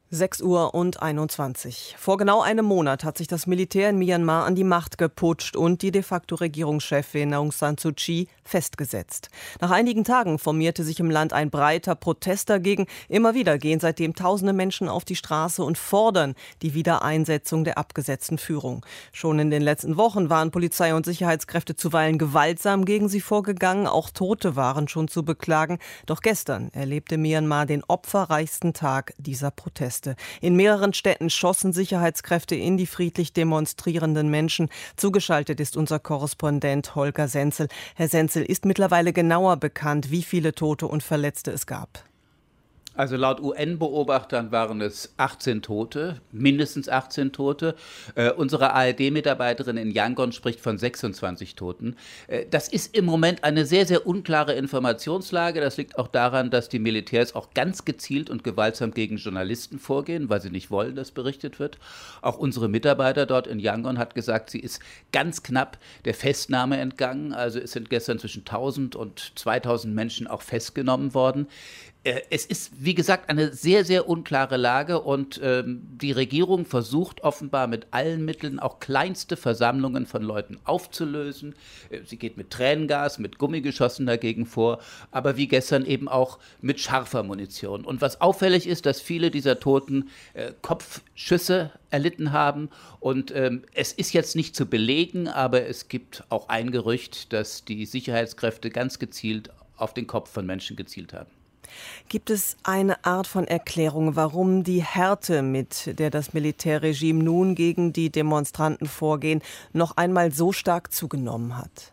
6:21 Uhr. Vor genau einem Monat hat sich das Militär in Myanmar an die Macht geputscht und die de facto Regierungschefin Aung San Suu Kyi festgesetzt. Nach einigen Tagen formierte sich im Land ein breiter Protest dagegen. Immer wieder gehen seitdem tausende Menschen auf die Straße und fordern die Wiedereinsetzung der abgesetzten Führung. Schon in den letzten Wochen waren Polizei und Sicherheitskräfte zuweilen gewaltsam gegen sie vorgegangen. Auch Tote waren schon zu beklagen. Doch gestern erlebte Myanmar den opferreichsten Tag dieser Proteste. In mehreren Städten schossen Sicherheitskräfte in die friedlich demonstrierenden Menschen. Zugeschaltet ist unser Korrespondent Holger Senzel. Herr Senzel, ist mittlerweile genauer bekannt, wie viele Tote und Verletzte es gab? Also laut UN-Beobachtern waren es 18 Tote, mindestens 18 Tote. Unsere ARD-Mitarbeiterin in Yangon spricht von 26 Toten. Das ist im Moment eine sehr, sehr unklare Informationslage. Das liegt auch daran, dass die Militärs auch ganz gezielt und gewaltsam gegen Journalisten vorgehen, weil sie nicht wollen, dass berichtet wird. Auch unsere Mitarbeiter dort in Yangon hat gesagt, sie ist ganz knapp der Festnahme entgangen. Also es sind gestern zwischen 1000 und 2000 Menschen auch festgenommen worden. Es ist, wie gesagt, eine sehr, sehr unklare Lage und die Regierung versucht offenbar mit allen Mitteln auch kleinste Versammlungen von Leuten aufzulösen. Sie geht mit Tränengas, mit Gummigeschossen dagegen vor, aber wie gestern eben auch mit scharfer Munition. Und was auffällig ist, dass viele dieser Toten Kopfschüsse erlitten haben und es ist jetzt nicht zu belegen, aber es gibt auch ein Gerücht, dass die Sicherheitskräfte ganz gezielt auf den Kopf von Menschen gezielt haben. Gibt es eine Art von Erklärung, warum die Härte, mit der das Militärregime nun gegen die Demonstranten vorgehen, noch einmal so stark zugenommen hat?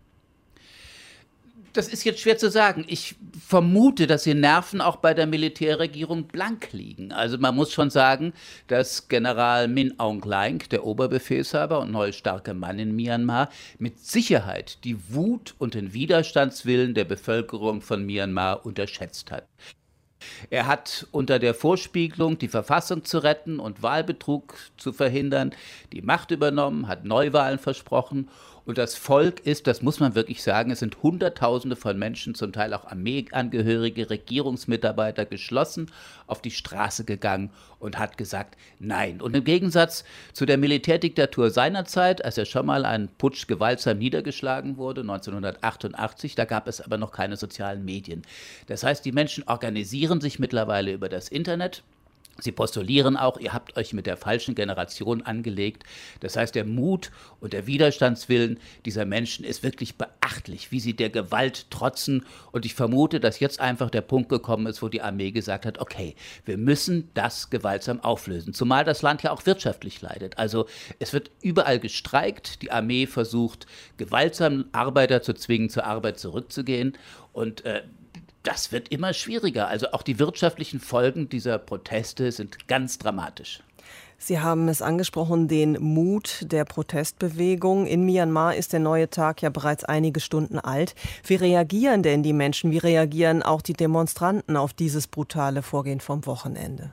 Das ist jetzt schwer zu sagen. Ich vermute, dass die Nerven auch bei der Militärregierung blank liegen. Also man muss schon sagen, dass General Min Aung Hlaing, der Oberbefehlshaber und neue starke Mann in Myanmar, mit Sicherheit die Wut und den Widerstandswillen der Bevölkerung von Myanmar unterschätzt hat. Er hat unter der Vorspiegelung, die Verfassung zu retten und Wahlbetrug zu verhindern, die Macht übernommen, hat Neuwahlen versprochen. Und das Volk ist, das muss man wirklich sagen, es sind Hunderttausende von Menschen, zum Teil auch Armeeangehörige, Regierungsmitarbeiter, geschlossen auf die Straße gegangen und hat gesagt, nein. Und im Gegensatz zu der Militärdiktatur seinerzeit, als er schon mal ein Putsch gewaltsam niedergeschlagen wurde, 1988, da gab es aber noch keine sozialen Medien. Das heißt, die Menschen organisieren sich mittlerweile über das Internet. Sie postulieren auch, ihr habt euch mit der falschen Generation angelegt. Das heißt, der Mut und der Widerstandswillen dieser Menschen ist wirklich beachtlich, wie sie der Gewalt trotzen. Und ich vermute, dass jetzt einfach der Punkt gekommen ist, wo die Armee gesagt hat, okay, wir müssen das gewaltsam auflösen. Zumal das Land ja auch wirtschaftlich leidet. Also es wird überall gestreikt. Die Armee versucht, gewaltsam Arbeiter zu zwingen, zur Arbeit zurückzugehen. Und das wird immer schwieriger. Also auch die wirtschaftlichen Folgen dieser Proteste sind ganz dramatisch. Sie haben es angesprochen, den Mut der Protestbewegung. In Myanmar ist der neue Tag ja bereits einige Stunden alt. Wie reagieren denn die Menschen, wie reagieren auch die Demonstranten auf dieses brutale Vorgehen vom Wochenende?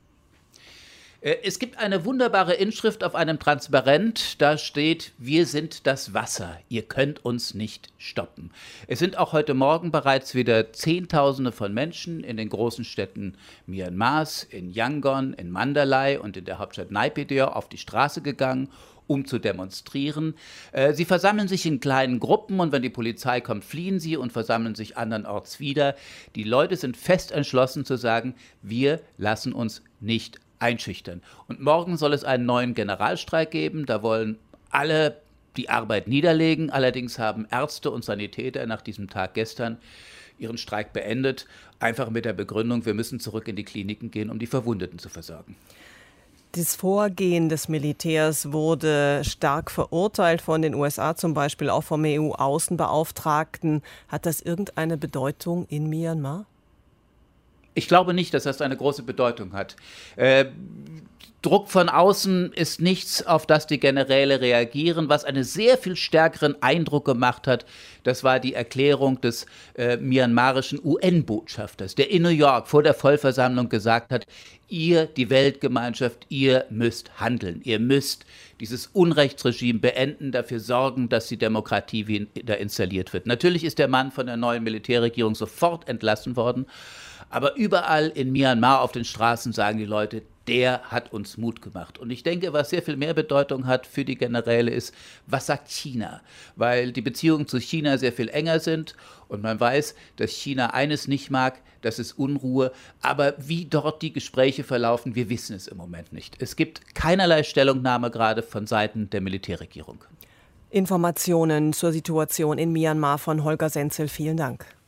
Es gibt eine wunderbare Inschrift auf einem Transparent, da steht, wir sind das Wasser, ihr könnt uns nicht stoppen. Es sind auch heute Morgen bereits wieder Zehntausende von Menschen in den großen Städten Myanmars, in Yangon, in Mandalay und in der Hauptstadt Naypyidaw auf die Straße gegangen, um zu demonstrieren. Sie versammeln sich in kleinen Gruppen und wenn die Polizei kommt, fliehen sie und versammeln sich andernorts wieder. Die Leute sind fest entschlossen zu sagen, wir lassen uns nicht einschüchtern. Und morgen soll es einen neuen Generalstreik geben. Da wollen alle die Arbeit niederlegen. Allerdings haben Ärzte und Sanitäter nach diesem Tag gestern ihren Streik beendet. Einfach mit der Begründung, wir müssen zurück in die Kliniken gehen, um die Verwundeten zu versorgen. Das Vorgehen des Militärs wurde stark verurteilt von den USA, zum Beispiel auch vom EU-Außenbeauftragten. Hat das irgendeine Bedeutung in Myanmar? Ich glaube nicht, dass das eine große Bedeutung hat. Druck von außen ist nichts, auf das die Generäle reagieren. Was einen sehr viel stärkeren Eindruck gemacht hat, das war die Erklärung des myanmarischen UN-Botschafters, der in New York vor der Vollversammlung gesagt hat, ihr, die Weltgemeinschaft, ihr müsst handeln. Ihr müsst dieses Unrechtsregime beenden, dafür sorgen, dass die Demokratie wieder installiert wird. Natürlich ist der Mann von der neuen Militärregierung sofort entlassen worden. Aber überall in Myanmar auf den Straßen sagen die Leute, der hat uns Mut gemacht. Und ich denke, was sehr viel mehr Bedeutung hat für die Generäle ist, was sagt China? Weil die Beziehungen zu China sehr viel enger sind und man weiß, dass China eines nicht mag, das ist Unruhe. Aber wie dort die Gespräche verlaufen, wir wissen es im Moment nicht. Es gibt keinerlei Stellungnahme gerade von Seiten der Militärregierung. Informationen zur Situation in Myanmar von Holger Senzel. Vielen Dank.